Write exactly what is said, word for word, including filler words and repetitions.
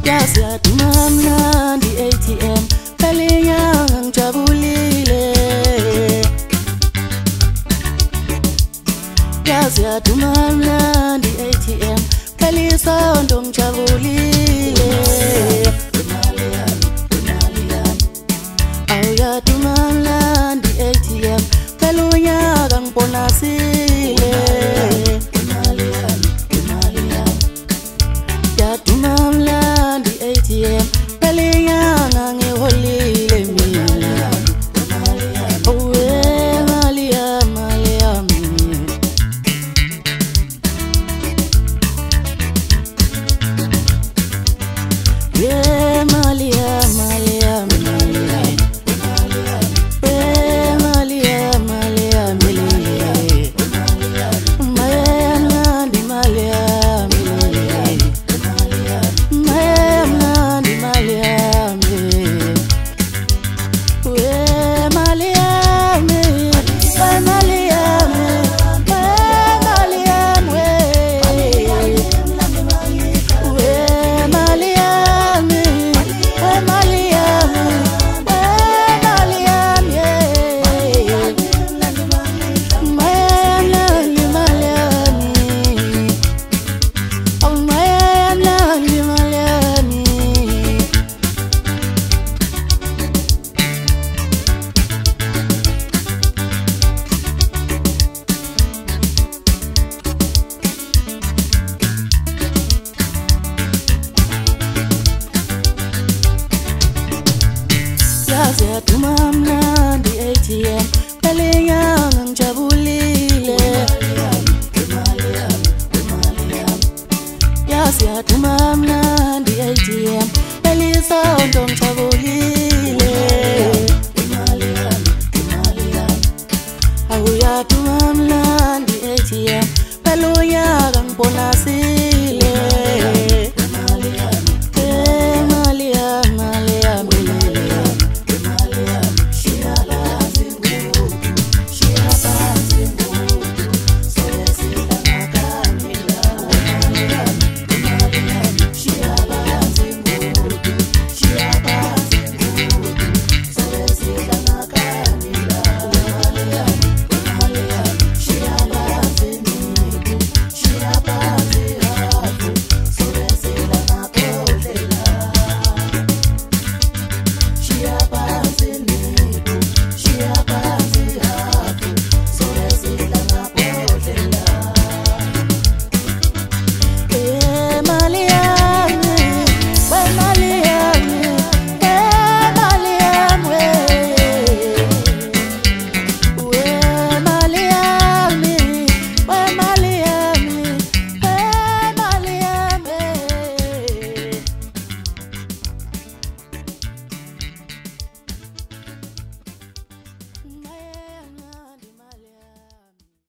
yazi yaduma mnandi A T M phelinyanga ngijabulile yazi yaduma mnandi A T M phelisonto ngijabulile imali yami imali yami awu yaduma mnandi A T M phelunyaka ngibonasile imali yami imali yami yaduma mnandi A T M phelinyanga ngiholile mina owe mali yami mali yami yeah mali yami mali yami yeah mali yami mali yami mali mali yami mali mali yami we mali yami we mali yami we mali yami we mali yami we mali yami we mali yami mali mali yami oh mali mali yami yazi yaduma mnandi A T M phelinyanga ngijabulile yazi yaduma mnandi A T M phelisonto ngijabulile awu yaduma mnandi A T M phelunyaka ngibonasile